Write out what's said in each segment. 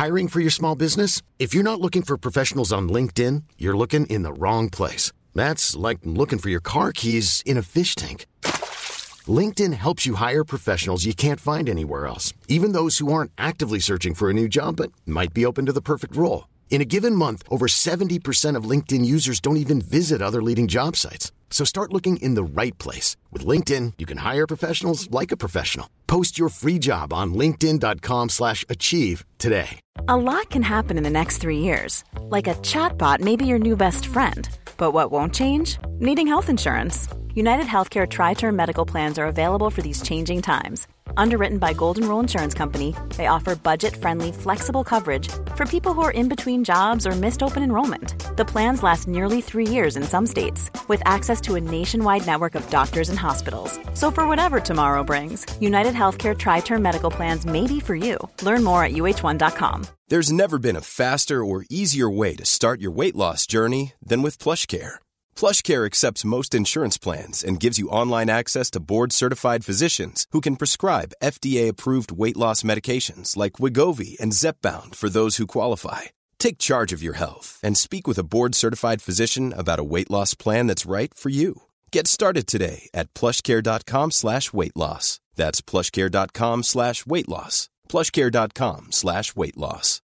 Hiring for your small business? If you're not looking for professionals on LinkedIn, you're looking in the wrong place. That's like looking for your car keys in a fish tank. LinkedIn helps you hire professionals you can't find anywhere else, even those who aren't actively searching for a new job but might be open to the perfect role. In a given month, over 70% of LinkedIn users don't even visit other leading job sites. So start looking in the right place. With LinkedIn, you can hire professionals like a professional. Post your free job on linkedin.com/achieve today. A lot can happen in the next 3 years. Like a chatbot may be your new best friend. But what won't change? Needing health insurance. United Healthcare Tri-Term Medical Plans are available for these changing times. Underwritten by Golden Rule Insurance Company, they offer budget-friendly, flexible coverage for people who are in between jobs or missed open enrollment. The plans last nearly 3 years in some states, with access to a nationwide network of doctors and hospitals. So for whatever tomorrow brings, United Healthcare Tri-Term Medical Plans may be for you. Learn more at uh1.com. There's never been a faster or easier way to start your weight loss journey than with PlushCare. PlushCare accepts most insurance plans and gives you online access to board-certified physicians who can prescribe FDA-approved weight loss medications like Wegovy and Zepbound for those who qualify. Take charge of your health and speak with a board-certified physician about a weight loss plan that's right for you. Get started today at plushcare.com/weight loss. That's plushcare.com/weight loss. plushcare.com/weight loss.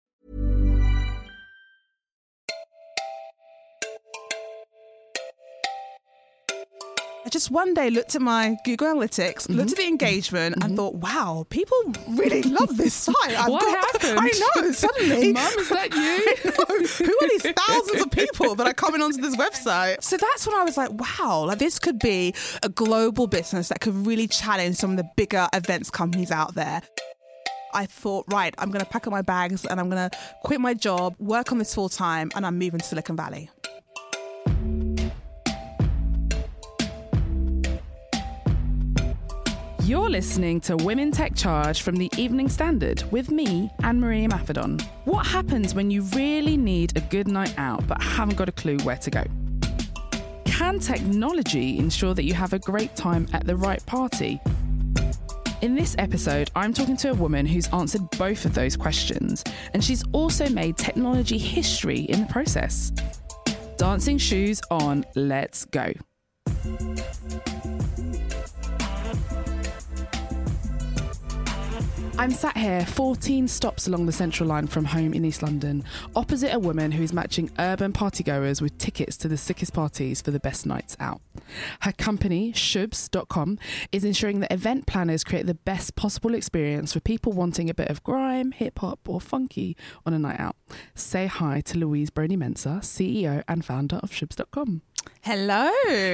I just one day looked at my Google Analytics, looked at the engagement and thought, wow, people really love this site. What happened? I know, suddenly. Mum, is that you? Who are these thousands of people that are coming onto this website? So that's when I was like, wow, like this could be a global business that could really challenge some of the bigger events companies out there. I thought, right, I'm going to pack up my bags and I'm going to quit my job, work on this full time, and I'm moving to Silicon Valley. You're listening to Women Tech Charge from the Evening Standard with me, Anne-Marie Maffedon. What happens when you really need a good night out but haven't got a clue where to go? Can technology ensure that you have a great time at the right party? In this episode, I'm talking to a woman who's answered both of those questions, and she's also made technology history in the process. Dancing shoes on, let's go. I'm sat here 14 stops along the Central Line from home in East London, opposite a woman who is matching urban partygoers with tickets to the sickest parties for the best nights out. Her company, Shubs.com, is ensuring that event planners create the best possible experience for people wanting a bit of grime, hip-hop or funky on a night out. Say hi to Louise Brody-Mensah, CEO and founder of Shubs.com. Hello.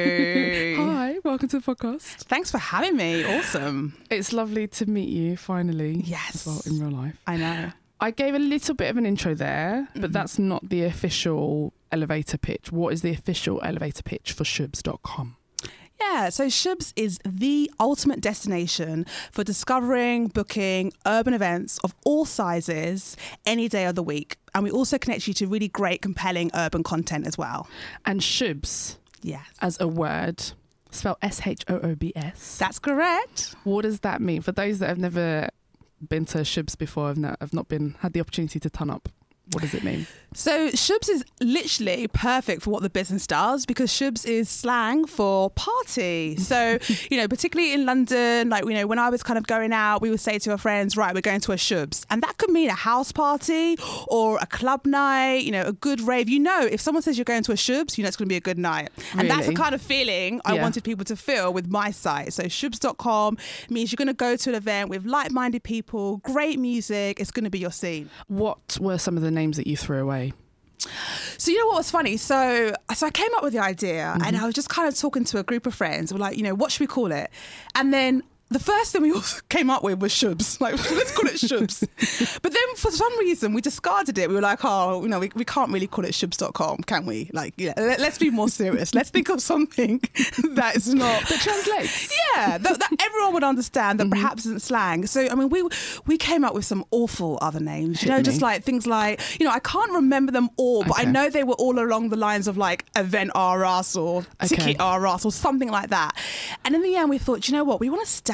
Hi, welcome to the podcast. Thanks for having me. Awesome. It's lovely to meet you finally. Yes. As well, in real life. I know. I gave a little bit of an intro there, but that's not the official elevator pitch. What is the official elevator pitch for Shubs.com? Yeah, so Shubs is the ultimate destination for discovering, booking urban events of all sizes any day of the week. And we also connect you to really great, compelling urban content as well. And Shubs, yes, as a word, spelled Shoobs. That's correct. What does that mean? For those that have never been to Shubs before, have not had the opportunity to turn up, what does it mean? So Shubs is literally perfect for what the business does, because Shubs is slang for party. So, particularly in London, like, when I was kind of going out, we would say to our friends, right, we're going to a Shubs. And that could mean a house party or a club night, a good rave. If someone says you're going to a Shubs, it's going to be a good night. And that's the kind of feeling I wanted people to feel with my site. So Shubs.com means you're going to go to an event with like-minded people, great music. It's going to be your scene. What were some of the names that you threw away? So what was funny? So I came up with the idea and I was just kind of talking to a group of friends. We're like, what should we call it? And then the first thing we all came up with was Shubs. Like, let's call it Shubs. But then for some reason, we discarded it. We were like, we can't really call it Shubs.com, can we? Like, let's be more serious. Let's think of something that is not... That translates. Yeah, that everyone would understand, that perhaps isn't slang. So, we came up with some awful other names, just like things like, I can't remember them all, but I know they were all along the lines of like Event R Us or Ticket R Us or something like that. And in the end, we thought, what? We want to stand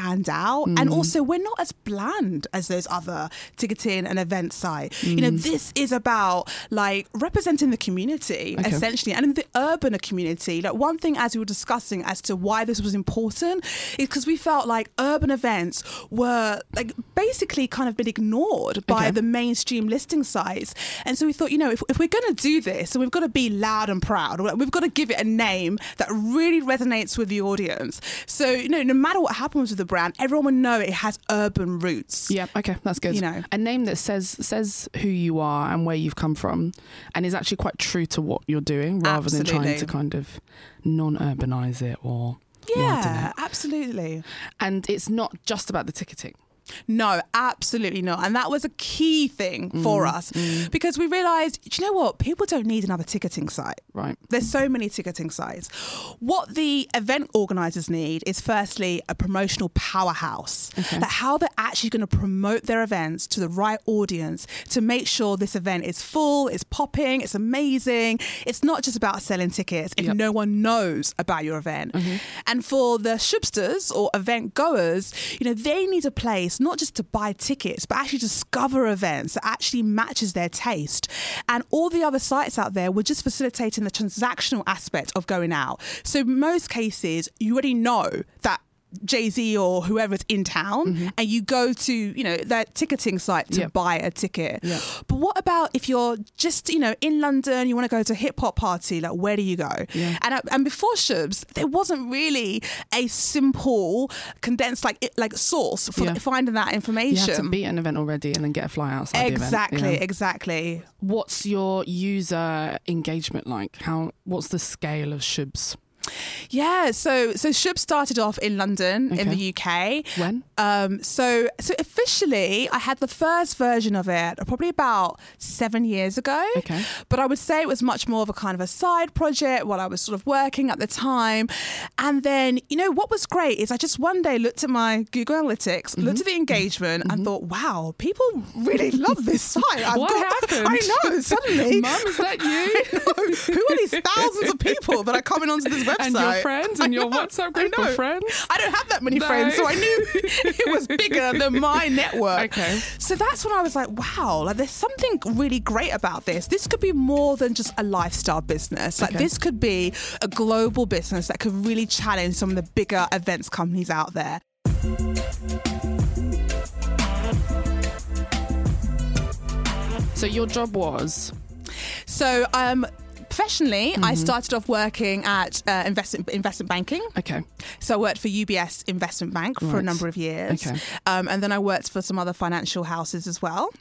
stand out. And also, we're not as bland as those other ticketing and event sites. You know, this is about like representing the community, essentially, and in the urban community. Like, one thing, as we were discussing as to why this was important, is because we felt like urban events were like basically kind of been ignored by the mainstream listing sites. And so we thought, you know, if we're going to do this, and we've got to be loud and proud, we've got to give it a name that really resonates with the audience. So, you know, no matter what happens with the brand, everyone will know it has urban roots. Yeah, okay, that's good. You know, a name that says who you are and where you've come from, and is actually quite true to what you're doing, rather than trying to kind of non-urbanize it or yeah, absolutely. And it's not just about the ticketing. No, absolutely not. And that was a key thing for us because we realised, do you know what? People don't need another ticketing site. Right. There's so many ticketing sites. What the event organisers need is firstly a promotional powerhouse. Like how they're actually going to promote their events to the right audience to make sure this event is full, it's popping, it's amazing. It's not just about selling tickets if no one knows about your event. And for the shubsters or event goers, you know, they need a place not just to buy tickets, but actually discover events that actually matches their taste. And all the other sites out there were just facilitating the transactional aspect of going out. So in most cases, you already know that Jay-Z or whoever's in town and you go to, you know, that ticketing site to buy a ticket. But what about if you're just, you know, in London, you want to go to a hip hop party, like where do you go? And before Shubs, there wasn't really a simple condensed like source for finding that information. You have to be at an event already and then get a fly outside the event. Exactly. What's your user engagement like? What's the scale of Shubs? Yeah, so Shub started off in London in the UK. When? So officially, I had the first version of it probably about 7 years ago. Okay. But I would say it was much more of a kind of a side project while I was sort of working at the time. And then, you know, what was great is I just one day looked at my Google Analytics, looked at the engagement and thought, wow, people really love this site. What happened? I know, suddenly. Mum, is that you? Who are these thousands of people that are coming onto this website? And your friends and your WhatsApp group of friends? I don't have that many friends, so I knew it was bigger than my network. Okay. So that's when I was like, wow, like there's something really great about this. This could be more than just a lifestyle business. Like this could be a global business that could really challenge some of the bigger events companies out there. So your job was? So professionally, I started off working at investment banking. Okay. So I worked for UBS Investment Bank for a number of years. Okay. And then I worked for some other financial houses as well.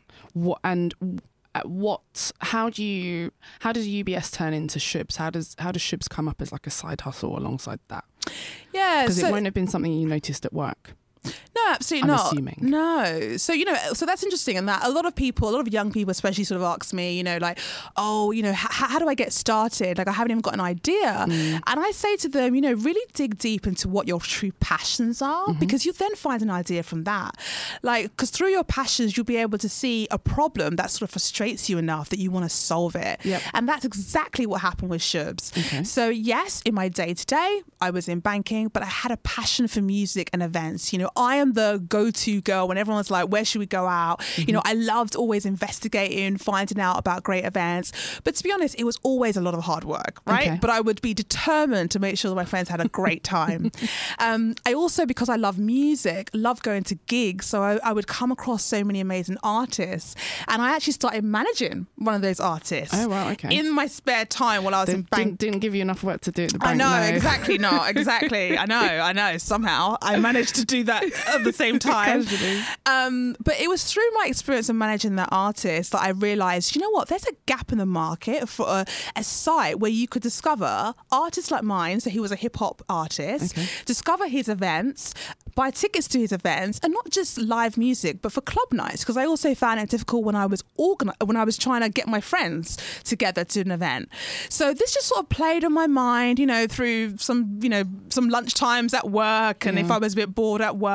How does UBS turn into Shubs? How does Shubs come up as like a side hustle alongside that? Yeah. Because it won't have been something you noticed at work. No, absolutely not. I'm assuming. No. So, you know, so that's interesting. And that a lot of young people especially sort of ask me, you know, like, oh, you know, how do I get started? Like, I haven't even got an idea. And I say to them, you know, really dig deep into what your true passions are, because you then find an idea from that. Like, because through your passions, you'll be able to see a problem that sort of frustrates you enough that you want to solve it. Yep. And that's exactly what happened with Shubs. Okay. So yes, in my day-to-day, I was in banking, but I had a passion for music and events. You know, I am the go-to girl when everyone's like, where should we go out? You know, I loved always investigating, finding out about great events. But to be honest, it was always a lot of hard work, right? Okay. But I would be determined to make sure that my friends had a great time. I also, because I love music, love going to gigs. So I would come across so many amazing artists. And I actually started managing one of those artists. Oh, wow, okay. In my spare time while I was in bank. Didn't give you enough work to do at the bank. I know, exactly not. Exactly. I know. Somehow I managed to do that at the same time. But it was through my experience of managing that artist that I realised, you know what, there's a gap in the market for a site where you could discover artists like mine. So he was a hip hop artist, discover his events, buy tickets to his events, and not just live music, but for club nights. Because I also found it difficult when I was trying to get my friends together to an event. So this just sort of played on my mind, you know, through some lunch times at work, and if I was a bit bored at work, and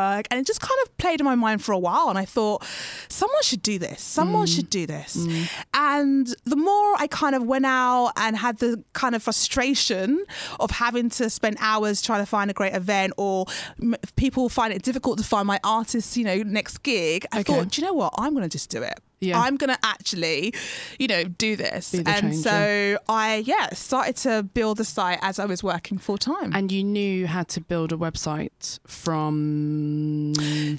it just kind of played in my mind for a while. And I thought, someone should do this. Someone should do this. And the more I kind of went out and had the kind of frustration of having to spend hours trying to find a great event, or people find it difficult to find my artist's, next gig, I thought, do you know what? I'm going to just do it. Yeah. I'm going to actually, do this. And so I started to build the site as I was working full time. And you knew how to build a website from...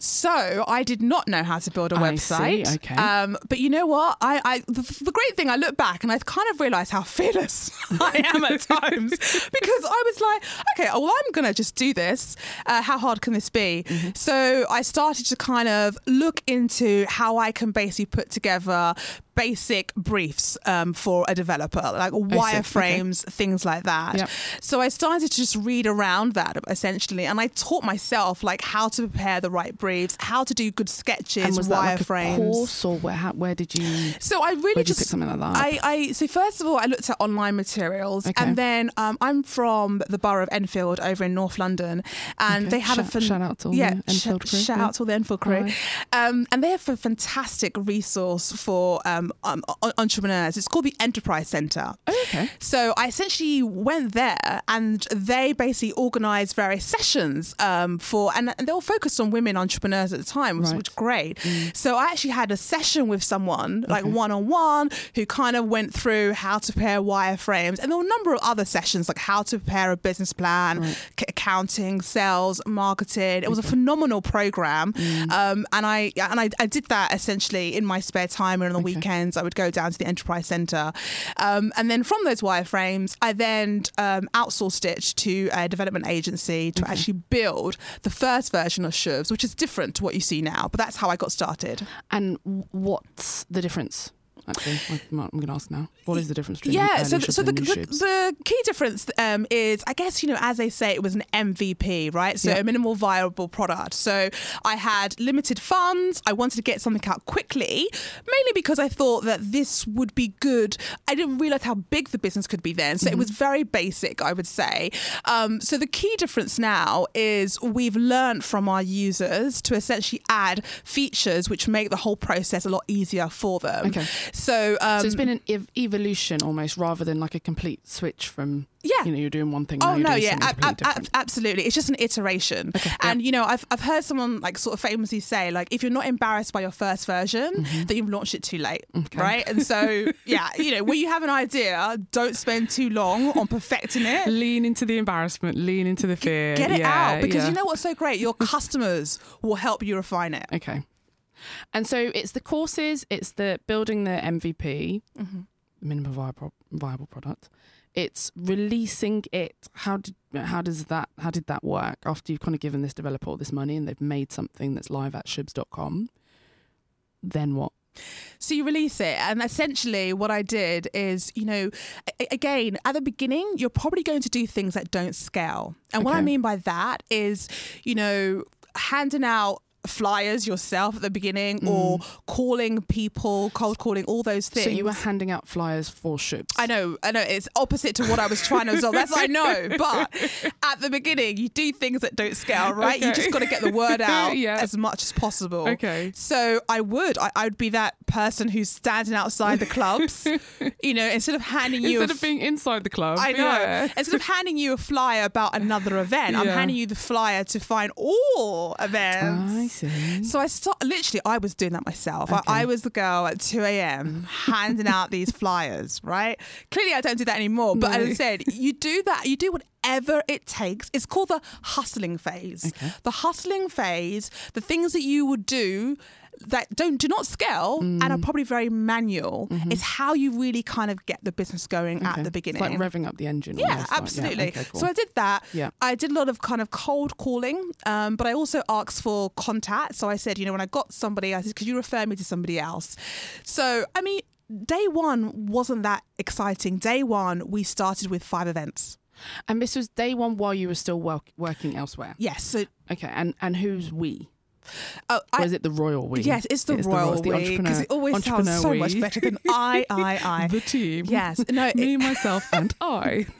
So I did not know how to build a website. See. Okay. But you know what? The great thing, I look back and I've kind of realised how fearless I am at times, because I was like, okay, well, I'm going to just do this. How hard can this be? So I started to kind of look into how I can basically put together basic briefs for a developer, like wireframes, things like that. Yep. So I started to just read around that essentially, and I taught myself like how to prepare the right briefs, how to do good sketches, and was wireframes. That like a course, or where did you? So I really just pick something like that. So first of all, I looked at online materials, and then I'm from the borough of Enfield over in North London, and they have shout out to all the Enfield crew. Shout out to all the Enfield crew, and they have a fantastic resource for entrepreneurs. It's called the Enterprise Centre. Okay. So I essentially went there, and they basically organised various sessions and they were focused on women entrepreneurs at the time, which was great. So I actually had a session with someone, like one-on-one, who kind of went through how to prepare wireframes, and there were a number of other sessions like how to prepare a business plan, accounting, sales, marketing. It was a phenomenal program, and I did that essentially in my spare time, and on the weekends I would go down to the Enterprise Centre, and then from those wireframes I then outsourced it to a development agency to actually build the first version of Shubs, which is different to what you see now, but that's how I got started. And what's the difference? Actually, I'm going to ask now. What is the difference between so the key difference is, I guess, as they say, it was an MVP, right? So a minimal viable product. So I had limited funds. I wanted to get something out quickly, mainly because I thought that this would be good. I didn't realise how big the business could be then. So it was very basic, I would say. So the key difference now is we've learned from our users to essentially add features which make the whole process a lot easier for them. Okay. So it's been an evolution almost, rather than like a complete switch from you're doing one thing. Absolutely. It's just an iteration. And I've heard someone like sort of famously say, like, if you're not embarrassed by your first version, then you've launched it too late, right? And so when you have an idea, don't spend too long on perfecting it. Lean into the embarrassment, lean into the fear. Get it out, because you know what's so great? Your customers will help you refine it. Okay. And so it's the courses, it's the building the MVP, minimum viable product. It's releasing it. How did that work? After you've kind of given this developer all this money and they've made something that's live at shubs.com, then what? So you release it, and essentially what I did is, again, at the beginning, you're probably going to do things that don't scale. And what I mean by that is, handing out flyers yourself at the beginning, or calling people, cold calling, all those things. So you were handing out flyers for Shubs. I know it's opposite to what I was trying to resolve. That's I know, but at the beginning you do things that don't scale, right? You just got to get the word out as much as possible. Okay. So I would be that person who's standing outside the clubs, instead of handing you of being inside the club. I know. Instead of handing you a flyer about another event, I'm handing you the flyer to find all events. So I was doing that myself. I was the girl at 2 a.m. handing out these flyers, right? Clearly I don't do that anymore, but as I said, you do that, you do whatever it takes. It's called the hustling phase. The hustling phase, the things that you would do that do not scale and are probably very manual, is how you really kind of get the business going at the beginning. It's like revving up the engine. Yeah, absolutely. Okay, cool. So I did that. Yeah. I did a lot of kind of cold calling, but I also asked for contact. So I said, when I got somebody, I said, could you refer me to somebody else? So, I mean, day one wasn't that exciting. Day one, we started with 5 events. And this was day one while you were still working elsewhere? Yes. So, okay, and who's we? Or is it the royal we? Yes, it's the royal we, because it always sounds so much better than I. The team. Yes. No, me, myself, and I.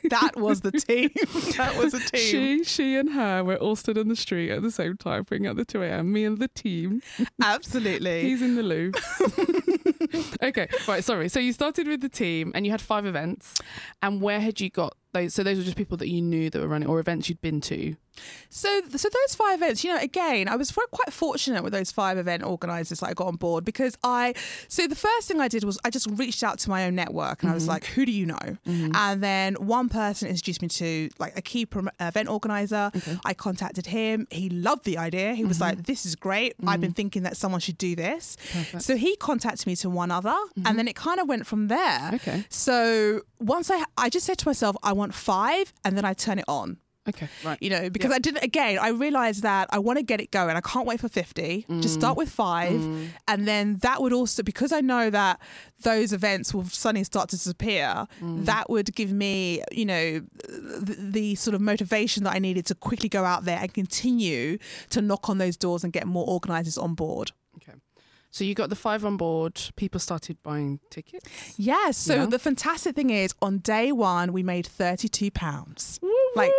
That was the team. That was a team. She and her were all stood on the street at the same time, bringing out the 2 a.m. Me and the team. Absolutely. He's in the loo. Okay, right, sorry. So you started with the team and you had 5 events. And where had you got those? So those were just people that you knew that were running, or events you'd been to? So those 5 events, again, I was quite fortunate with those 5 event organisers that I got on board, because so the first thing I did was I just reached out to my own network, and I was like, who do you know? And then one person introduced me to like a key event organiser. I contacted him. He loved the idea. He was like, this is great. I've been thinking that someone should do this. Perfect. So he contacted me to one other, and then it kind of went from there. Okay. So once I just said to myself, I want 5, and then I turn it on. Okay, right. Because I realised that I want to get it going. I can't wait for 50. Just start with 5. And then that would also, because I know that those events will suddenly start to disappear, that would give me, the sort of motivation that I needed to quickly go out there and continue to knock on those doors and get more organisers on board. Okay. So you got the 5 on board. People started buying tickets? Yes. So the fantastic thing is, on day 1, we made £32. Like,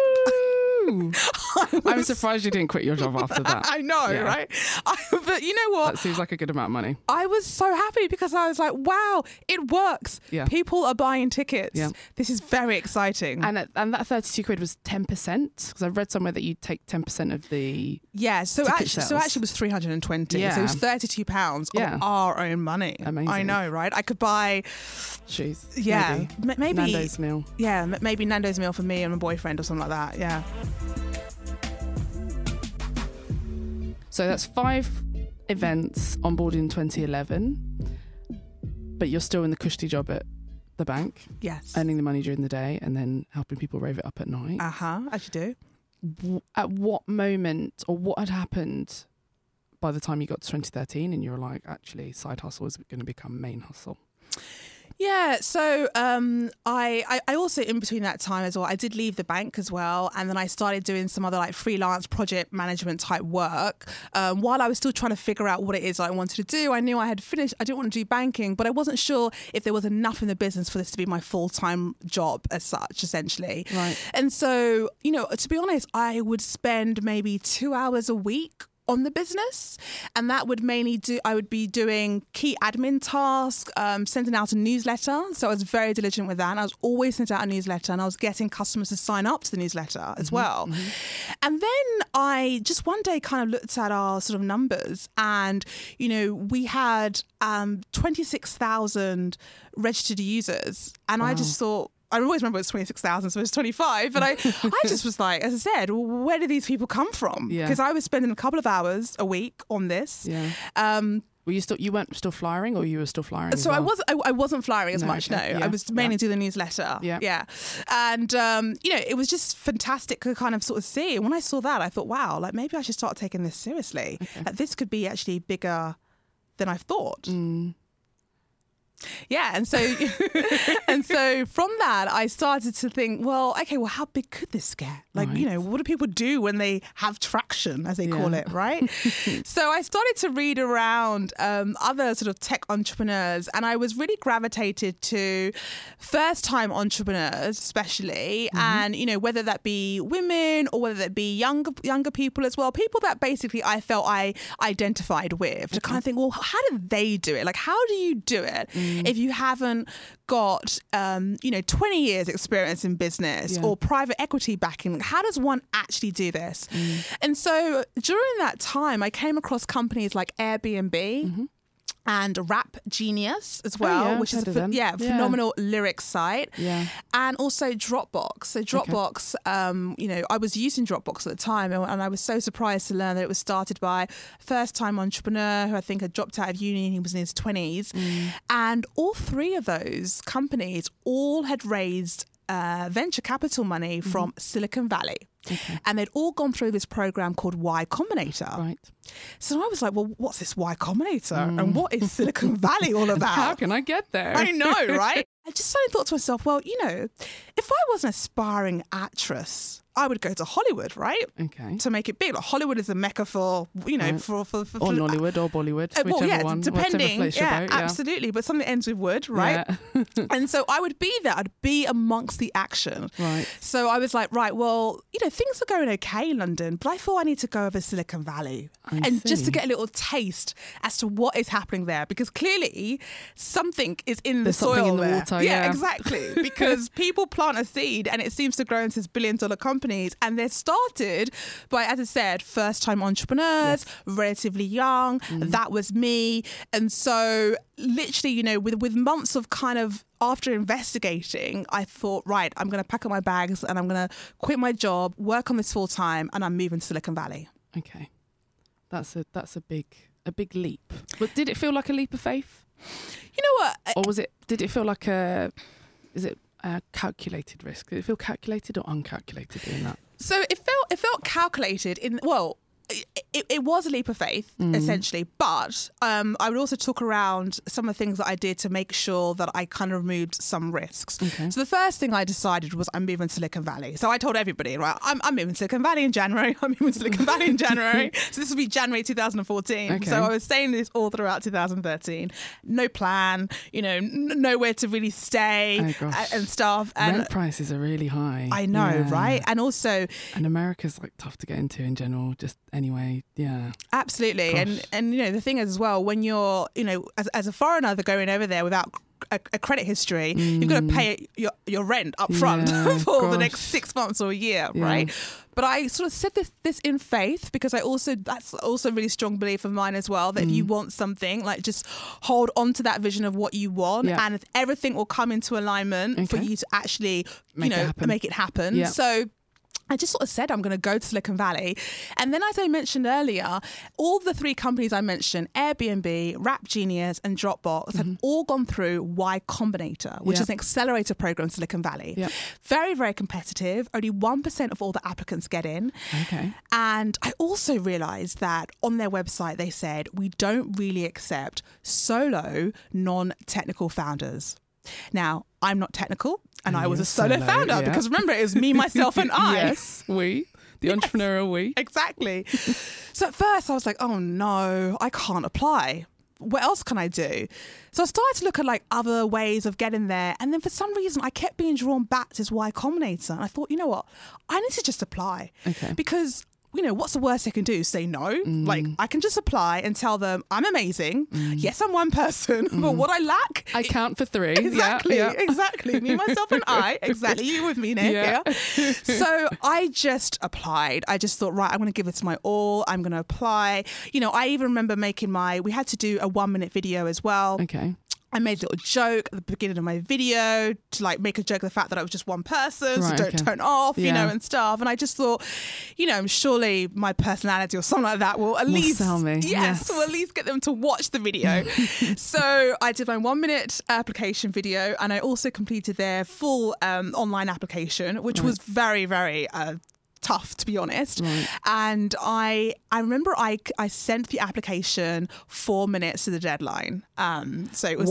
I'm surprised you didn't quit your job after that. I know, right? But you know what? That seems like a good amount of money. I was so happy because I was like, wow, it works. Yeah. People are buying tickets. Yeah. This is very exciting. And that 32 quid was 10%? Because I've read somewhere that you take 10% of the actually it was 320. Yeah. So it was £32 of our own money. Amazing. I know, right? I could buy... Jeez. Yeah. Maybe Nando's meal. Yeah, maybe Nando's meal for me and my boyfriend or something like that. Yeah. So that's 5 events on board in 2011, but you're still in the cushy job at the bank. Yes. Earning the money during the day and then helping people rave it up at night. As you do. At what moment, or what had happened by the time you got to 2013 and you were like, actually, side hustle is going to become main hustle? Yeah, so I also, in between that time as well, I did leave the bank as well, and then I started doing some other like freelance project management type work while I was still trying to figure out what it is I wanted to do. I knew I had finished, I didn't want to do banking, but I wasn't sure if there was enough in the business for this to be my full-time job as such, essentially. Right. And so, to be honest, I would spend maybe 2 hours a week on the business, and that would I would be doing key admin tasks, sending out a newsletter. So I was very diligent with that, and I was always sending out a newsletter, and I was getting customers to sign up to the newsletter as well. And then I just one day kind of looked at our sort of numbers, and we had 26,000 registered users, and I just thought, I always remember it was 26,000, so it was 25. But I just was like, as I said, where do these people come from? Because I was spending a couple of hours a week on this. Yeah. Were you weren't still flyering, or you were still flyering? So I wasn't flying as much. Okay. No, Yeah. I was mainly doing the newsletter. Yeah. And it was just fantastic to kind of sort of see. And when I saw that, I thought, wow, like maybe I should start taking this seriously. Okay. Like, this could be actually bigger than I thought. Yeah, and so from that I started to think, well, how big could this get? Like, Right. what do people do when they have traction, as they call it, right? So I started to read around other sort of tech entrepreneurs, and I was really gravitated to first-time entrepreneurs, especially, and whether that be women or whether that be younger people as well, people that basically I felt I identified with, to kind of think, well, how did they do it? Like, how do you do it? If you haven't got 20 years experience in business or private equity backing, how does one actually do this? And so during that time, I came across companies like Airbnb and Rap Genius as well, which is a phenomenal lyrics site, and also Dropbox. So Dropbox, I was using Dropbox at the time, and I was so surprised to learn that it was started by a first-time entrepreneur who I think had dropped out of uni, and he was in his 20s, and all 3 of those companies all had raised venture capital money from Silicon Valley. Okay. And they'd all gone through this program called Y Combinator. Right. So I was like, well, what's this Y Combinator? And what is Silicon Valley all about? How can I get there? I know, right? I just suddenly thought to myself, well, if I was an aspiring actress, I would go to Hollywood, right? Okay. To make it big. Like Hollywood is a mecca for, you know, Right. for Or Nollywood or Bollywood, well, whichever yeah, one. depending. Whatever floats your boat, Absolutely. But something that ends with wood, right? Yeah. And so I would be there. I'd be amongst the action. Right. So I was like, right, well, you know, things are going okay in London, but I thought I need to go over to Silicon Valley and just see. to get a little taste as to what is happening there, because clearly something is in There's the soil something in the there. water, yeah. Exactly. Because people plant a seed and it seems to grow into billion-dollar companies, and they're started by, as I said, first-time entrepreneurs, relatively young. That was me. And so literally, you know, with months of kind of after investigating, I thought, right, I'm going to pack up my bags and I'm going to quit my job, work on this full time, and I'm moving to Silicon Valley. Okay. That's a big leap. But did it feel like a leap of faith? You know what? Or did it feel like is it a calculated risk? Did it feel calculated or uncalculated doing that? So it felt calculated it was a leap of faith, essentially, but I would also talk around some of the things that I did to make sure that I kind of removed some risks. Okay. So the first thing I decided was I'm moving to Silicon Valley. So I told everybody, right, I'm moving to Silicon Valley in January. I'm moving to Silicon Valley in January. So this will be January 2014. Okay. So I was saying this all throughout 2013. No plan, you know, nowhere to really stay and stuff. And rent prices are really high. I know, Yeah. right? And also... And America's like tough to get into in general, just anyway, yeah. Absolutely. Gosh. And you know, the thing is as well, when you're, you know, as a foreigner going over there without a credit history, you've got to pay your rent up front for the next 6 months or a year, right? But I sort of said this in faith, because that's also a really strong belief of mine as well, that if you want something, like just hold on to that vision of what you want, and everything will come into alignment for you to actually, make it happen. Yeah. So I just sort of said, I'm going to go to Silicon Valley. And then, as I mentioned earlier, all the 3 companies I mentioned, Airbnb, Rap Genius and Dropbox, had all gone through Y Combinator, which is an accelerator program in Silicon Valley. Yep. Very, very competitive. Only 1% of all the applicants get in. Okay. And I also realised that on their website, they said, we don't really accept solo, non-technical founders. Now, I'm not technical, and I was a solo founder because remember, it was me, myself, and I. Yes, the entrepreneurial we. Exactly. So at first I was like, oh no, I can't apply. What else can I do? So I started to look at like other ways of getting there. And then for some reason, I kept being drawn back to this Y Combinator. And I thought, you know what? I need to just apply. Okay. Because, you know, what's the worst they can do? Say no. Like, I can just apply and tell them I'm amazing. Yes, I'm one person, but what I lack... I count for 3. Exactly, Yeah. exactly. Me, myself, and I. Exactly. You with me, Nick. Yeah. Yeah. So I just applied. I just thought, right, I'm going to give it my all. I'm going to apply. You know, I even remember we had to do a 1-minute video as well. Okay. I made a little joke at the beginning of my video to like make a joke of the fact that I was just one person, so don't turn off, you know, and stuff. And I just thought, you know, surely my personality or something like that will at least sell me. Yes. will at least get them to watch the video. So I did my 1-minute application video, and I also completed their full online application, which was very, very tough, to be honest. Right. And I remember I sent the application 4 minutes to the deadline. So it was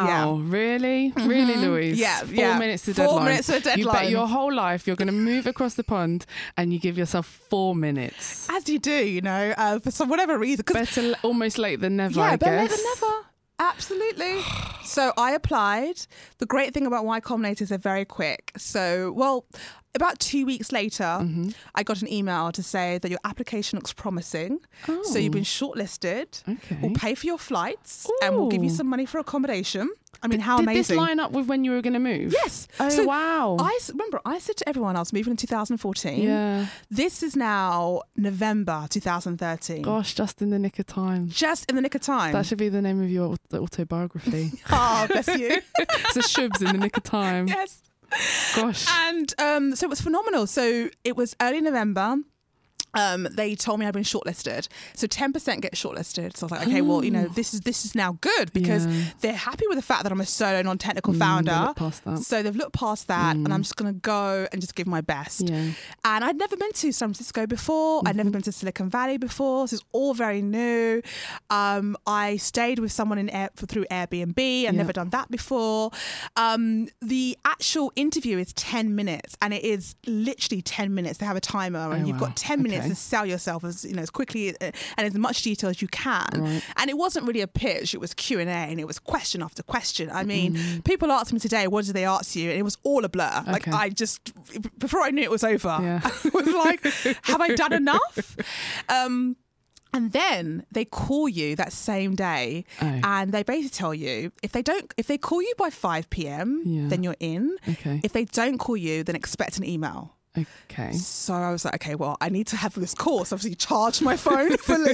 Really, Louise? Yeah, 4 minutes to the 4 deadline. minutes to the deadline. You bet your whole life you're going to move across the pond, and you give yourself 4 minutes. As you do, you know, for some whatever reason. Better almost late than never. I better guess. late than never. Absolutely. So I applied. The great thing about Y Combinator is they're very quick. So, well, about 2 weeks later, I got an email to say that your application looks promising. Oh. So you've been shortlisted. Okay. We'll pay for your flights and we'll give you some money for accommodation. I mean, how Did amazing. this line up with when you were going to move? Yes. Oh, So wow. I said to everyone else moving in 2014. Yeah. This is now November 2013. Gosh, just in the nick of time. Just in the nick of time. That should be the name of your autobiography. Oh, bless you. So Shubs in the nick of time. Yes. Gosh. And so it was phenomenal. So it was early November. they told me I'd been shortlisted. So 10% get shortlisted. So I was like, okay, well, this is now good because they're happy with the fact that I'm a solo non-technical founder. They've looked past that. So they've looked past that and I'm just going to go and just give my best. Yeah. And I'd never been to San Francisco before. I'd never been to Silicon Valley before. So it's all very new. I stayed with someone through Airbnb. I'd never done that before. The actual interview is 10 minutes and it is literally 10 minutes. They have a timer and you've got 10 minutes to sell yourself as quickly and as much detail as you can. Right. And it wasn't really a pitch, it was Q&A and it was question after question. I mean, people asked me today, what did they ask you? And it was all a blur. Like I just, before I knew it was over, I was like, have I done enough? And then they call you that same day and they basically tell you if they call you by 5 p.m, then you're in. Okay. If they don't call you, then expect an email. Okay. So I was like, okay, well, I need to have this course. Obviously, charge my phone fully.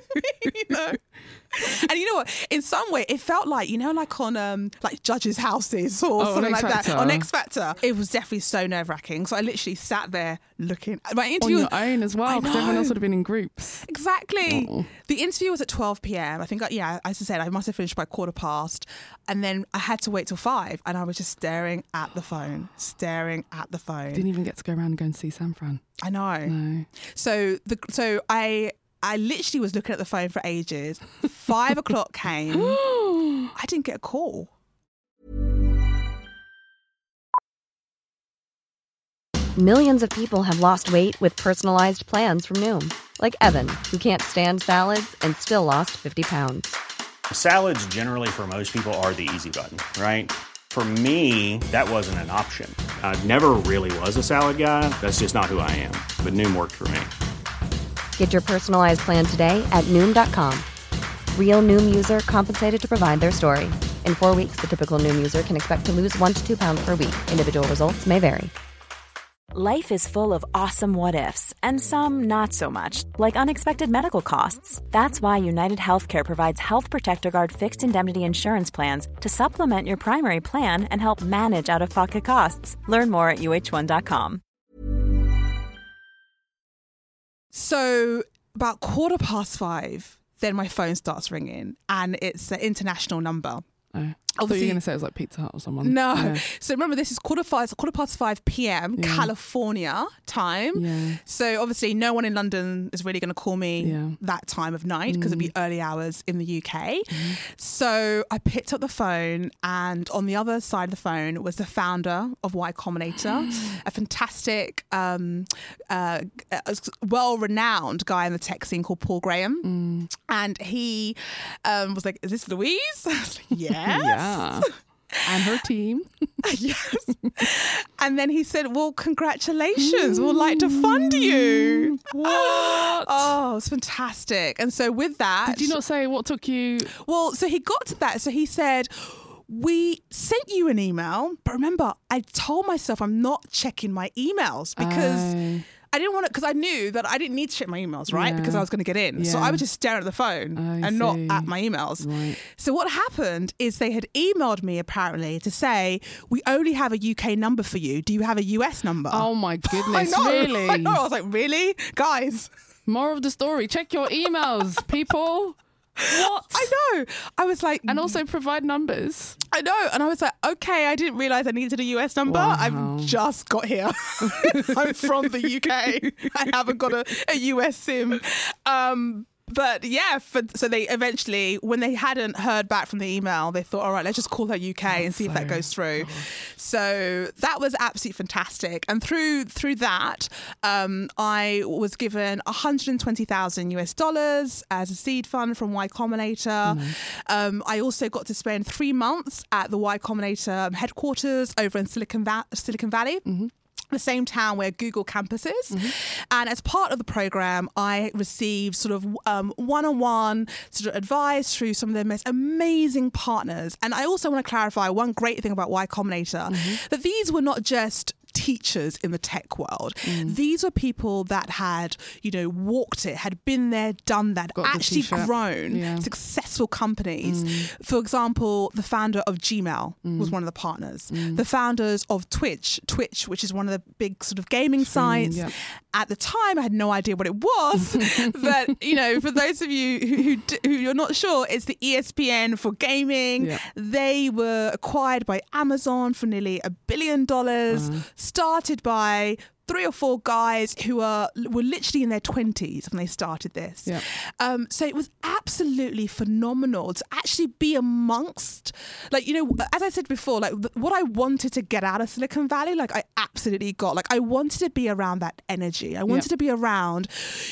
And you know what? In some way, it felt like, like on like judges' houses or something like that. On X Factor. It was definitely so nerve-wracking. So I literally sat there looking. My interview on your own as well, because everyone else would have been in groups. Exactly. The interview was at 12 p.m. I think, as I said, I must have finished by 15:15. And then I had to wait till 5. And I was just staring at the phone. Didn't even get to go around and go and see San Fran. I know. No. So I literally was looking at the phone for ages. 5 o'clock came. I didn't get a call. Millions of people have lost weight with personalized plans from Noom. Like Evan, who can't stand salads and still lost 50 pounds. Salads generally for most people are the easy button, right? For me, that wasn't an option. I never really was a salad guy. That's just not who I am. But Noom worked for me. Get your personalized plan today at Noom.com. Real Noom user compensated to provide their story. In 4 weeks, the typical Noom user can expect to lose 1 to 2 pounds per week. Individual results may vary. Life is full of awesome what-ifs, and some not so much, like unexpected medical costs. That's why United Healthcare provides Health Protector Guard fixed indemnity insurance plans to supplement your primary plan and help manage out-of-pocket costs. Learn more at UH1.com. So about 5:15, then my phone starts ringing, and it's an international number. I thought you were going to say it was like Pizza Hut or someone. No. Yeah. So remember, this is 5:15 p.m. California time. Yeah. So obviously no one in London is really going to call me that time of night because it'd be early hours in the UK. So I picked up the phone, and on the other side of the phone was the founder of Y Combinator, a fantastic, well-renowned guy in the tech scene called Paul Graham. And he was like, is this Louise? I was like, yes. And her team. Yes. And then he said, well, congratulations. We'd like to fund you. What? Oh, it's fantastic. And so with that... Did you not say what took you... Well, so he got to that. So he said, we sent you an email. But remember, I told myself I'm not checking my emails because... I didn't want to, because I knew that I didn't need to check my emails, right? Because I was going to get in. So I was just staring at the phone and not at my emails. Right. So what happened is they had emailed me apparently to say, we only have a UK number for you. Do you have a US number? Oh my goodness, really? I know. I was like, really? Guys. More of the story. Check your emails, people. What? I know. I was like... And also provide numbers. I know. And I was like, okay, I didn't realise I needed a US number. Wow. I've just got here. I'm from the UK. I haven't got a US SIM. But yeah, so they eventually, when they hadn't heard back from the email, they thought, all right, let's just call her UK and see if that goes through. So that was absolutely fantastic. And through that, I was given $120,000 as a seed fund from Y Combinator. I also got to spend 3 months at the Y Combinator headquarters over in Silicon Valley. The same town where Google campus is. And as part of the program, I received sort of one-on-one sort of advice through some of the most amazing partners. And I also want to clarify one great thing about Y Combinator, that these were not just teachers in the tech world. These were people that had, walked it, had been there, done that, actually grown successful companies. For example, the founder of Gmail was one of the partners. The founders of Twitch, which is one of the big sort of gaming sites. At the time, I had no idea what it was. But, for those of you who you're not sure, it's the ESPN for gaming. They were acquired by Amazon for nearly $1 billion, started by 3 or 4 guys who were literally in their 20s when they started this. So it was absolutely phenomenal to actually be amongst, as I said before, what I wanted to get out of Silicon Valley, I absolutely got. I wanted to be around that energy. I wanted to be around,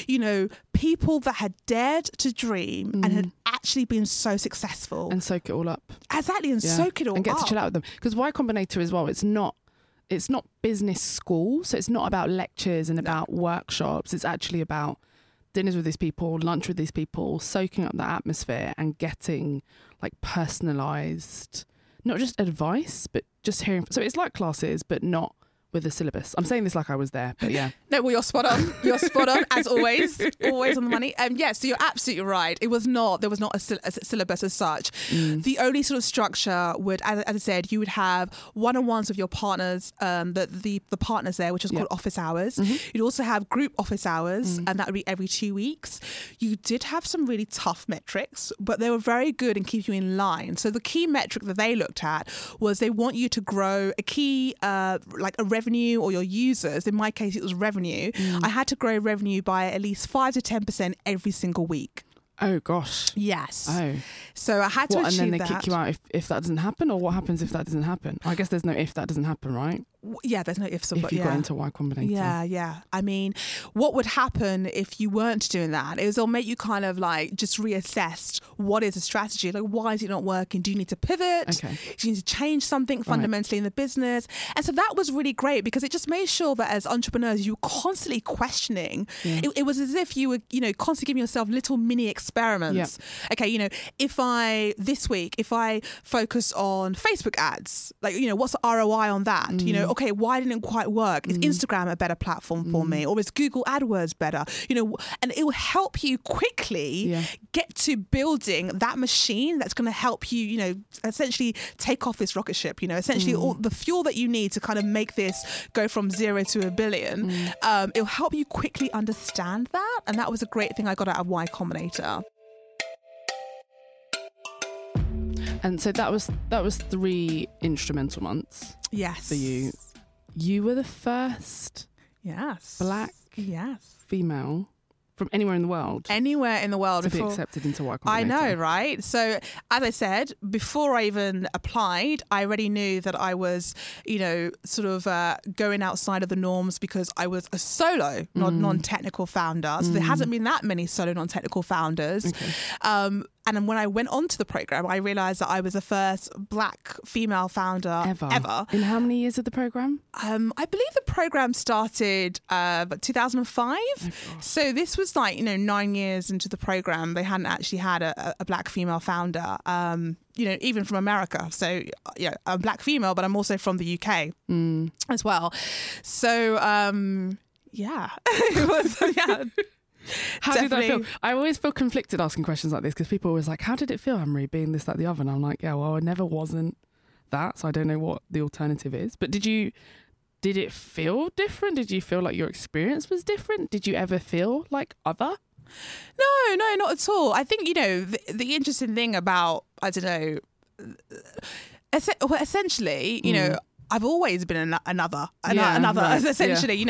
people that had dared to dream and had actually been so successful. And soak it all up. Exactly, and soak it all up. And get to chill out with them. Because Y Combinator as well, it's not business school, so it's not about lectures and about workshops. It's actually about dinners with these people, lunch with these people, soaking up that atmosphere and getting personalised, not just advice, but just hearing. So it's like classes, but not with the syllabus. I'm saying this like I was there, but yeah. No, well, you're spot on. You're spot on, as always. Always on the money. So you're absolutely right. There was not a syllabus as such. The only sort of structure would, as I said, you would have one-on-ones with your partners, the partners there, which is called office hours. You'd also have group office hours, and that would be every 2 weeks. You did have some really tough metrics, but they were very good and keep you in line. So the key metric that they looked at was they want you to grow a key, a revenue, or your users. In my case, it was revenue. I had to grow revenue by at least 5 to 10% every single week. Oh gosh. Yes. Oh. So I had to achieve that. And then they kick you out if that doesn't happen, or what happens if that doesn't happen? I guess there's no if that doesn't happen, right? Yeah, there's no ifs or buts. If you got into Y Combinator. Yeah. I mean, what would happen if you weren't doing that? It'll make you kind of just reassess what is a strategy. Why is it not working? Do you need to pivot? Okay. Do you need to change something fundamentally in the business? And so that was really great because it just made sure that as entrepreneurs, you were constantly questioning. It was as if you were, constantly giving yourself little mini experiments. Okay, if I focus on Facebook ads, what's the ROI on that? Okay, why didn't it quite work? Is Instagram a better platform for me? Or is Google AdWords better? And it will help you quickly get to building that machine that's going to help you, essentially take off this rocket ship, essentially all the fuel that you need to kind of make this go from 0 to $1 billion. It'll help you quickly understand that. And that was a great thing I got out of Y Combinator. And so that was 3 instrumental months. Yes. For you. You were the first black female from anywhere in the world. Anywhere in the world. To be accepted into Y Combinator. I know, right? So, as I said, before I even applied, I already knew that I was, going outside of the norms because I was a solo, non-technical founder. So there hasn't been that many solo non-technical founders. Okay. And when I went onto the program, I realised that I was the first black female founder ever. In how many years of the program? I believe the program started 2005. Oh, so this was 9 years into the program. They hadn't actually had a black female founder, even from America. So, I'm a black female, but I'm also from the UK as well. So, it was, How did that feel? I always feel conflicted asking questions like this because people are always like, how did it feel, Anne-Marie, being this, that, the other? And I'm like, I never wasn't that, so I don't know what the alternative is. But did it feel different? Did you feel like your experience was different? Did you ever feel like other? No, not at all. I think, the interesting thing about, I don't know, essentially, I've always been another, right. Essentially,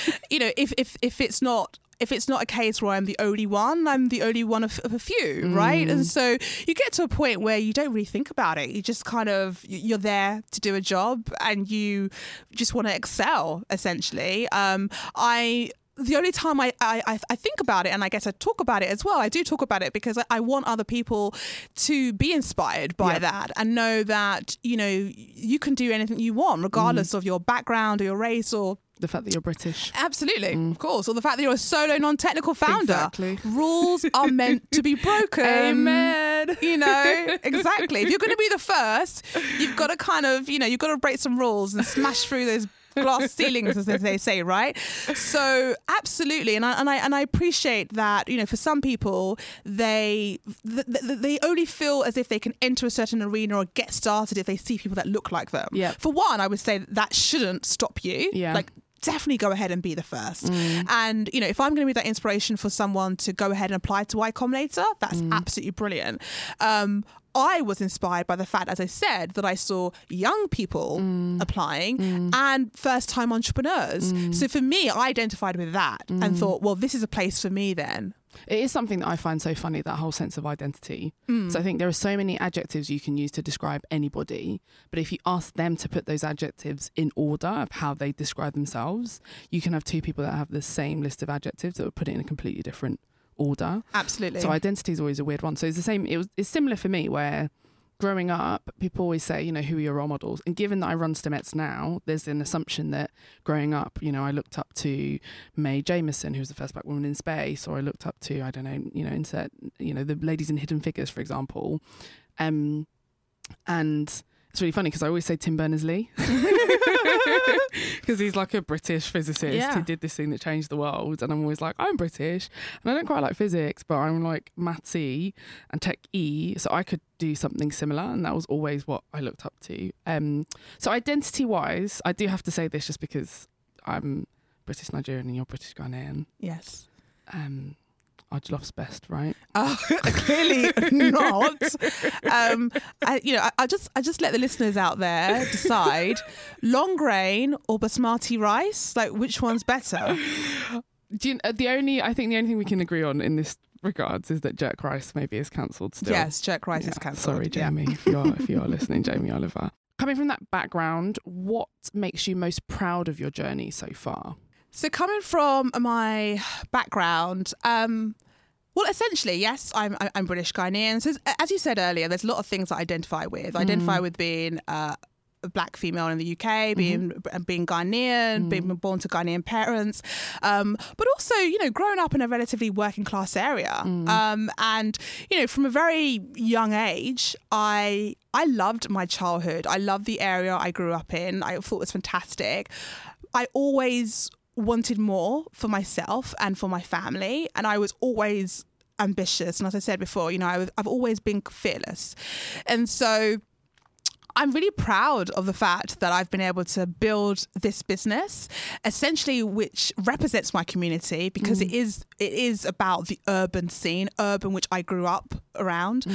if it's not a case where I'm the only one, I'm the only one of a few, right? And so you get to a point where you don't really think about it. You just kind of, you're there to do a job and you just want to excel, essentially. The only time I think about it, and I guess I talk about it as well, I do talk about it because I want other people to be inspired by that and know that, you can do anything you want, regardless of your background or your race or the fact that you're British. Absolutely, of course. Or the fact that you're a solo non-technical founder. Exactly. Rules are meant to be broken. Amen. Exactly. If you're going to be the first, you've got to kind of, you've got to break some rules and smash through those glass ceilings, as they say, right? So absolutely, and I appreciate that. You know, for some people, they only feel as if they can enter a certain arena or get started if they see people that look like them. Yeah. For one, I would say that shouldn't stop you. Yeah. Like, definitely go ahead and be the first. And, you know, if I'm going to be that inspiration for someone to go ahead and apply to Y Combinator, that's absolutely brilliant. I was inspired by the fact, as I said, that I saw young people applying and first-time entrepreneurs. So for me, I identified with that and thought, well, this is a place for me then. It is something that I find so funny, that whole sense of identity. So I think there are so many adjectives you can use to describe anybody, but if you ask them to put those adjectives in order of how they describe themselves, you can have two people that have the same list of adjectives that would put it in a completely different order. Absolutely. So identity is always a weird one. So it's the same. It's similar for me, where growing up, people always say, you know, who are your role models? And given that I run Stemets now, there's an assumption that growing up, you know, I looked up to Mae Jemison, who was the first black woman in space, or I looked up to, I don't know, you know, insert, you know, the ladies in Hidden Figures, for example. And it's really funny because I always say Tim Berners-Lee because he's like a British physicist who did this thing that changed the world, and I'm always like, I'm British and I don't quite like physics, but I'm like Maths E and Tech E, so I could do something similar, and that was always what I looked up to. So identity wise, I do have to say this just because I'm British Nigerian and you're British Ghanaian. Yes. Our jolloff's best, right? Clearly not. I just let the listeners out there decide: long grain or basmati rice. Like, which one's better? I think the only thing we can agree on in this regards is that jerk rice maybe is cancelled still. Yes, jerk rice is cancelled. Sorry, Jamie, if you are listening, Jamie Oliver. Coming from that background, what makes you most proud of your journey so far? So coming from my background, well, essentially, yes, I'm British Ghanaian. So as you said earlier, there's a lot of things that I identify with. I identify with being a black female in the UK, being Ghanaian, being born to Ghanaian parents, but also, you know, growing up in a relatively working class area. And, you know, from a very young age, I loved my childhood. I loved the area I grew up in. I thought it was fantastic. I always wanted more for myself and for my family, and I was always ambitious, and as I said before, you know, I've always been fearless. And so I'm really proud of the fact that I've been able to build this business, essentially, which represents my community, because it is about the urban scene, which I grew up around.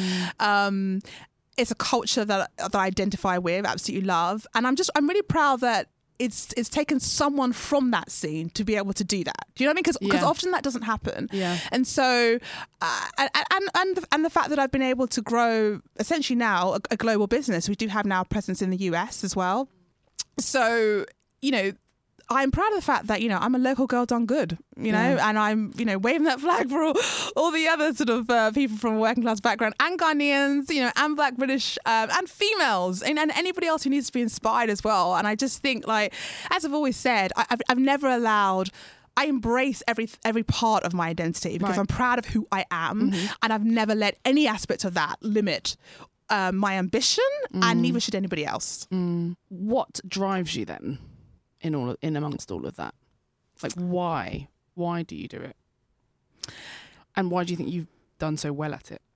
It's a culture that I identify with, absolutely love, and I'm really proud that it's taken someone from that scene to be able to do that. Do you know what I mean? Because often that doesn't happen. Yeah. And so, and the fact that I've been able to grow essentially now a global business. We do have now a presence in the US as well. So, you know, I'm proud of the fact that, you know, I'm a local girl done good, you know, and I'm, you know, waving that flag for all the other sort of people from a working class background, and Ghanaians, you know, and Black British and females, and anybody else who needs to be inspired as well. And I just think, like, as I've always said, I've never allowed... I embrace every part of my identity because I'm proud of who I am, and I've never let any aspect of that limit my ambition, and neither should anybody else. What drives you then in amongst all of that? Like, why do you do it, and why do you think you've done so well at it?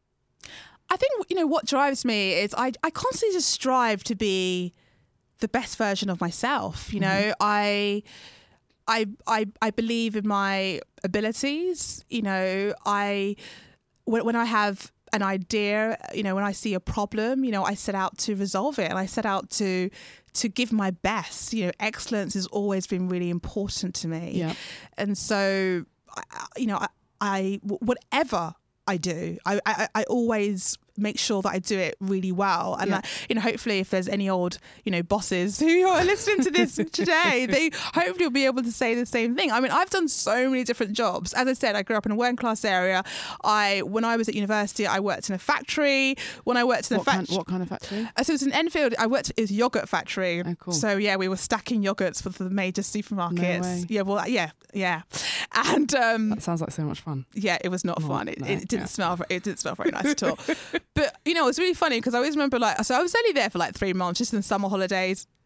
I think, you know, what drives me is I constantly just strive to be the best version of myself. You know, I believe in my abilities. You know, when I have an idea, you know, when I see a problem, you know, I set out to resolve it, and I set out to give my best. You know, excellence has always been really important to me. Yeah. And so, you know, I whatever I do, I always make sure that I do it really well. And you know, hopefully if there's any old, you know, bosses who are listening to this today, they hopefully will be able to say the same thing. I mean, I've done so many different jobs. As I said, I grew up in a working class area. When I was at university, I worked in a factory. When I worked in a factory... What kind of factory? So it was in Enfield. I worked in a yogurt factory. Oh, cool. So yeah, we were stacking yogurts for the major supermarkets. No way. Yeah, well, yeah. And that sounds like so much fun. Yeah, it was not fun. It didn't smell very nice at all. But, you know, it's really funny because I always remember, like, so I was only there for like 3 months, just in the summer holidays.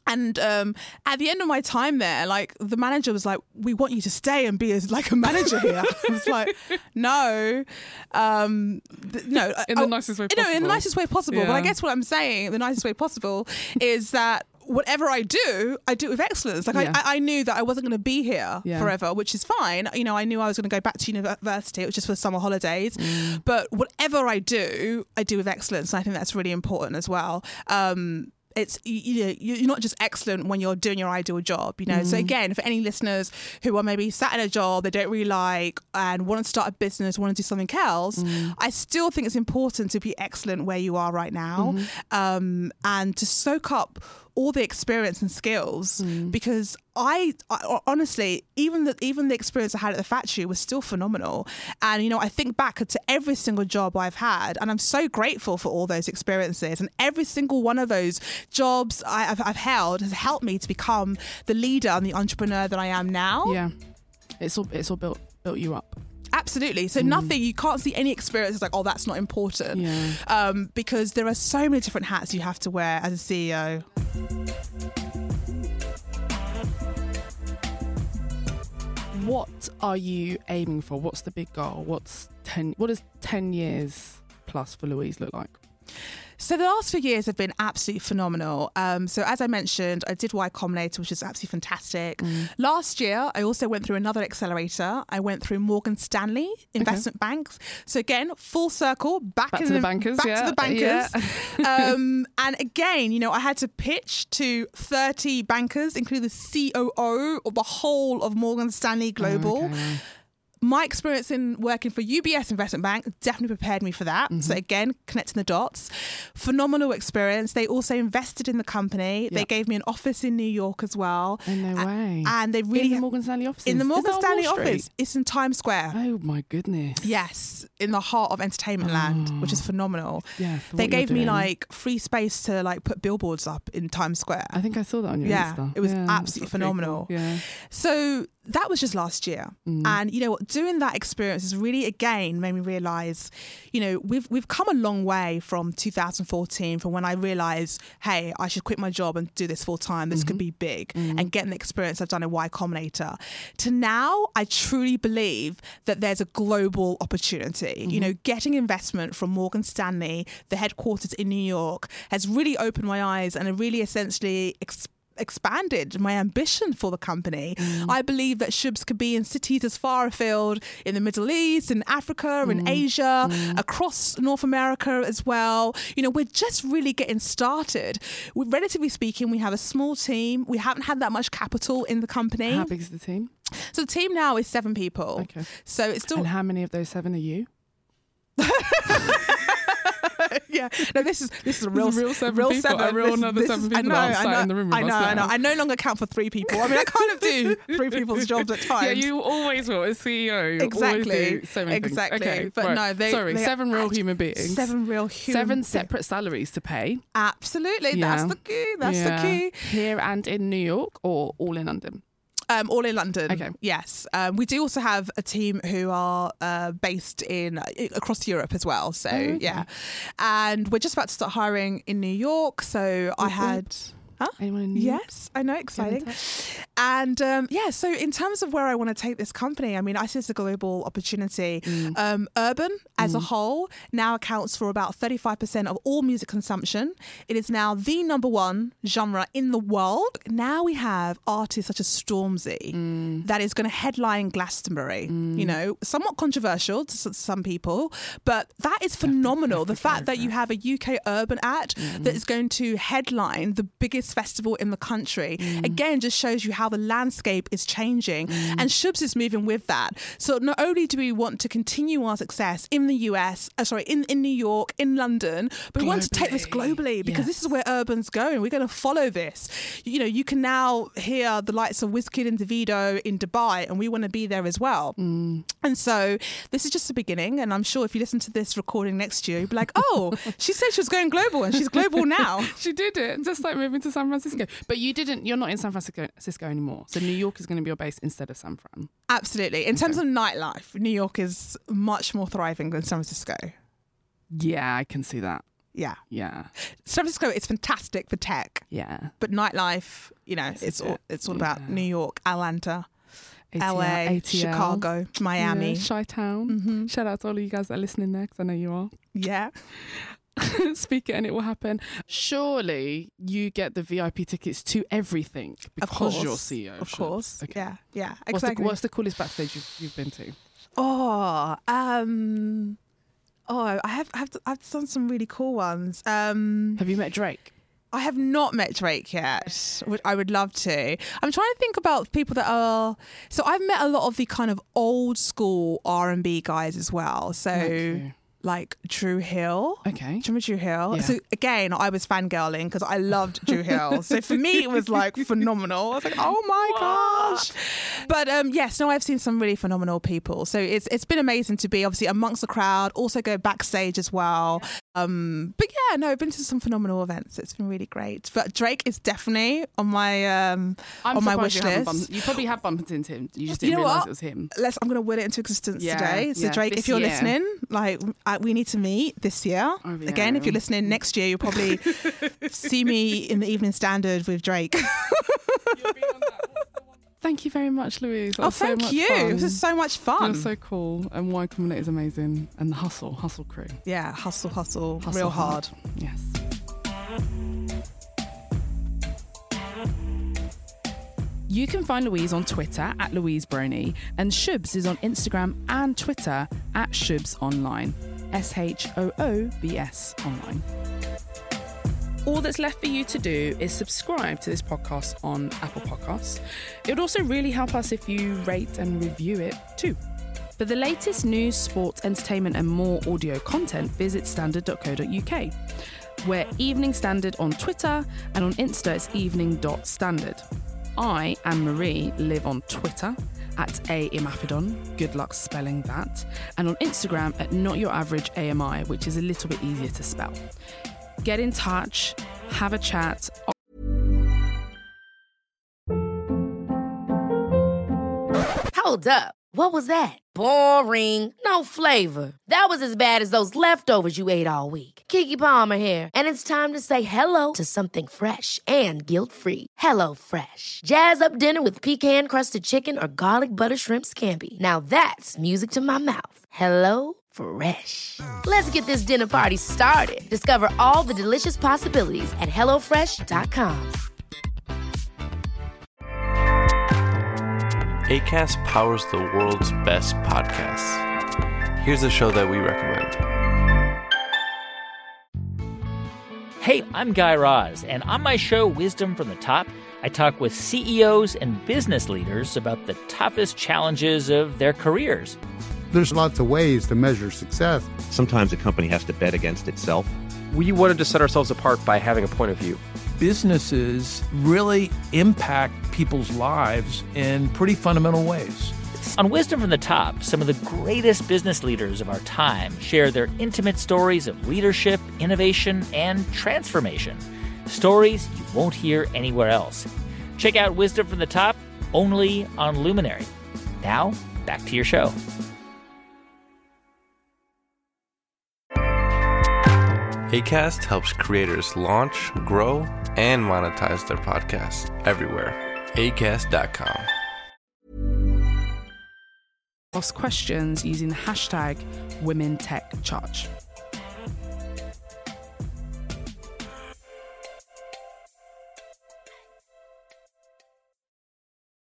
And at the end of my time there, like the manager was like, "We want you to stay and be like a manager here." I was like, "No, no." In the nicest way possible. No, in the nicest way possible. Yeah. But I guess what I'm saying, the nicest way possible, is that whatever I do with excellence. Like I knew that I wasn't going to be here forever, which is fine. You know, I knew I was going to go back to university. It was just for summer holidays. But whatever I do with excellence. And I think that's really important as well. It's, you know, you're not just excellent when you're doing your ideal job, you know. So again, for any listeners who are maybe sat in a job they don't really like and want to start a business, want to do something else, I still think it's important to be excellent where you are right now, and to soak up all the experience and skills, because I honestly, even the experience I had at the factory was still phenomenal. And, you know, I think back to every single job I've had, and I'm so grateful for all those experiences. And every single one of those jobs I've held has helped me to become the leader and the entrepreneur that I am now. Yeah, it's all built you up. Absolutely. So nothing, you can't see any experience like, oh, that's not important. Yeah. Because there are so many different hats you have to wear as a CEO. What are you aiming for? What's the big goal? What does 10 years plus for Louise look like? So the last few years have been absolutely phenomenal. So as I mentioned, I did Y Combinator, which is absolutely fantastic. Last year, I also went through another accelerator. I went through Morgan Stanley Investment Banks. So again, full circle, back to the bankers. Yeah. And again, you know, I had to pitch to 30 bankers, including the COO of the whole of Morgan Stanley Global. Okay. My experience in working for UBS Investment Bank definitely prepared me for that. So again, connecting the dots. Phenomenal experience. They also invested in the company. Yep. They gave me an office in New York as well. Oh, no way. And they really... In the Morgan Stanley office? In the Morgan Stanley office. It's in Times Square. Oh, my goodness. Yes, in the heart of entertainment land, which is phenomenal. Yeah, they gave me like free space to like put billboards up in Times Square. I think I saw that on your Insta. It was absolutely phenomenal. Cool. Yeah. So that was just last year. And, you know, doing that experience has really, again, made me realise, you know, we've come a long way from 2014, from when I realised, hey, I should quit my job and do this full time. This could be big. And getting the experience I've done at Y Combinator. To now, I truly believe that there's a global opportunity. You know, getting investment from Morgan Stanley, the headquarters in New York, has really opened my eyes and it really essentially expanded my ambition for the company. I believe that Shubs could be in cities as far afield in the Middle East, in Africa, in Asia, across North America as well. You know, we're just really getting started. Relatively speaking, we have a small team. We haven't had that much capital in the company. How big is the team? So the team now is 7 people. Okay. So it's still... And how many of those 7 are you? Yeah, no, this is a real seven people. A real another 7 people outside in the room with us. I know. I no longer count for 3 people. I mean, I kind of do 3 people's jobs at times. Yeah, you always will as CEO. Exactly. Always do so many things. Okay, but right. no, they 7 real human beings. 7 real human 7 beings. separate salaries to pay. Absolutely, Yeah. that's the key. That's the key. Here and in New York, or all in London? All in London. Okay. Yes. We do also have a team who are based across Europe as well. So yeah, and we're just about to start hiring in New York. So I had. Huh? Anyone in New York? Yes, I know, exciting. And so in terms of where I want to take this company, I mean, I see it's a global opportunity. Urban as a whole now accounts for about 35% of all music consumption. It is now the #1 genre in the world. Now we have artists such as Stormzy that is going to headline Glastonbury. You know, somewhat controversial to some people, but that is phenomenal. The fact that you have a UK urban act that is going to headline the biggest festival in the country, again, just shows you how the landscape is changing. And Shubs is moving with that. So not only do we want to continue our success in the US, in New York, in London, but we want to take this globally because this is where urban's going. We're going to follow this. You know, you can now hear the likes of Wizkid and Davido in Dubai, and we want to be there as well. And so this is just the beginning. And I'm sure if you listen to this recording next year, you'll be like, oh, she said she was going global and she's global now. She did it, just like moving to San Francisco. But you're not in San Francisco anymore. So New York is going to be your base instead of San Fran. Absolutely. In terms of nightlife, New York is much more thriving than San Francisco. Yeah, I can see that. Yeah. San Francisco, it's fantastic for tech. Yeah. But nightlife, it's all about New York, Atlanta, LA, ATL. Chicago, Miami. Yeah, Chi-Town. Mm-hmm. Shout out to all of you guys that are listening there, because I know you are. Yeah. Speak it and it will happen. Surely you get the VIP tickets to everything because you're CEO. Of course. Okay. Yeah, exactly. What's the coolest backstage you've been to? I've done some really cool ones. Have you met Drake? I have not met Drake yet, which I would love to. I'm trying to think about people that are... So I've met a lot of the kind of old school R&B guys as well. So... Like Drew Hill. Okay. Do you remember Drew Hill? Yeah. So again, I was fangirling because I loved Drew Hill. So for me, it was like phenomenal. I was like, oh my gosh. But I've seen some really phenomenal people. So it's been amazing to be obviously amongst the crowd, also go backstage as well. I've been to some phenomenal events. It's been really great. But Drake is definitely on my wish list. You probably have bumped into him. You just didn't realise it was him. I'm going to will it into existence today. So Drake, if you're listening, we need to meet this year. Again, if you're listening next year, you'll probably see me in the Evening Standard with Drake. Thank you very much, Louise. Thank you. This is so much fun. You're so cool. And Y Combinator is amazing. And the Hustle crew. Yeah, hustle, real hard. Yes. You can find Louise on Twitter at Louise Brony, and Shubs is on Instagram and Twitter at Shubs Online. SHOOBS Online. All that's left for you to do is subscribe to this podcast on Apple Podcasts. It would also really help us if you rate and review it too. For the latest news, sports, entertainment and more audio content, visit standard.co.uk. We're Evening Standard on Twitter, and on Insta it's evening.standard. I, Anne-Marie, live on Twitter at @Imafidon, good luck spelling that, and on Instagram at NotYourAverageAMI, which is a little bit easier to spell. Get in touch, have a chat. Hold up. What was that? Boring. No flavor. That was as bad as those leftovers you ate all week. Keke Palmer here, and it's time to say hello to something fresh and guilt-free. Hello Fresh. Jazz up dinner with pecan-crusted chicken or garlic butter shrimp scampi. Now that's music to my mouth. Hello Fresh. Let's get this dinner party started. Discover all the delicious possibilities at HelloFresh.com. Acast powers the world's best podcasts. Here's a show that we recommend. Hey, I'm Guy Raz, and on my show, Wisdom from the Top, I talk with CEOs and business leaders about the toughest challenges of their careers. There's lots of ways to measure success. Sometimes a company has to bet against itself. We wanted to set ourselves apart by having a point of view. Businesses really impact people's lives in pretty fundamental ways. On Wisdom from the Top, some of the greatest business leaders of our time share their intimate stories of leadership, innovation, and transformation. Stories you won't hear anywhere else. Check out Wisdom from the Top, only on Luminary. Now, back to your show. Acast helps creators launch, grow, and monetize their podcasts everywhere. Acast.com. Ask questions using the hashtag WomenTechCharge.